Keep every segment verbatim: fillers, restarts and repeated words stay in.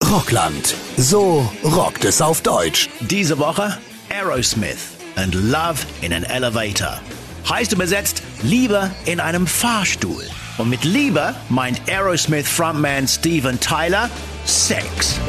Rockland. So rockt es auf Deutsch. Diese Woche Aerosmith and Love in an Elevator. Heißt übersetzt Liebe in einem Fahrstuhl. Und mit Liebe meint Aerosmith Frontman Steven Tyler Sex.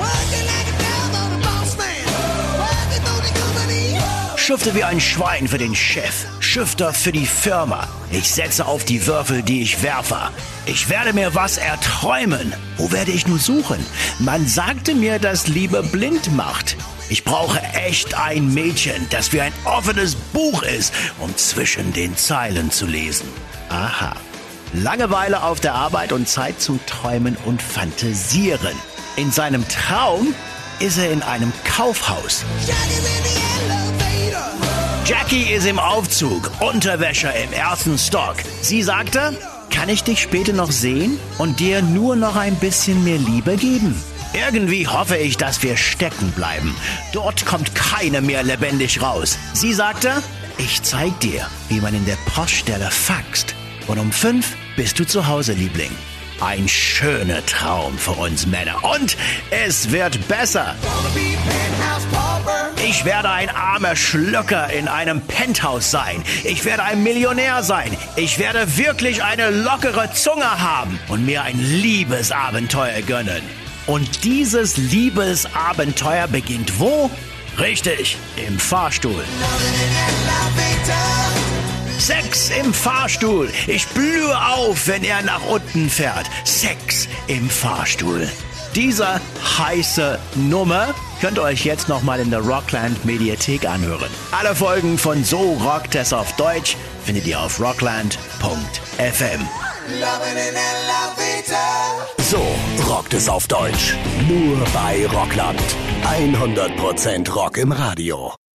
Schufte wie ein Schwein für den Chef, Schufter für die Firma. Ich setze auf die Würfel, die ich werfe. Ich werde mir was erträumen. Wo werde ich nur suchen? Man sagte mir, dass Liebe blind macht. Ich brauche echt ein Mädchen, das wie ein offenes Buch ist, um zwischen den Zeilen zu lesen. Aha. Langeweile auf der Arbeit und Zeit zum Träumen und Fantasieren. In seinem Traum ist er in einem Kaufhaus. Jackie ist im Aufzug, Unterwäsche im ersten Stock. Sie sagte, kann ich dich später noch sehen und dir nur noch ein bisschen mehr Liebe geben? Irgendwie hoffe ich, dass wir stecken bleiben. Dort kommt keine mehr lebendig raus. Sie sagte, ich zeig dir, wie man in der Poststelle faxt. Und um fünf bist du zu Hause, Liebling. Ein schöner Traum für uns Männer. Und es wird besser. Ich werde ein armer Schlucker in einem Penthouse sein. Ich werde ein Millionär sein. Ich werde wirklich eine lockere Zunge haben und mir ein Liebesabenteuer gönnen. Und dieses Liebesabenteuer beginnt wo? Richtig, im Fahrstuhl. Sex im Fahrstuhl. Ich blühe auf, wenn er nach unten fährt. Sex im Fahrstuhl. Diese heiße Nummer könnt ihr euch jetzt nochmal in der Rockland Mediathek anhören. Alle Folgen von So rockt es auf Deutsch findet ihr auf rockland punkt f m. So rockt es auf Deutsch. Nur bei Rockland. hundert Prozent Rock im Radio.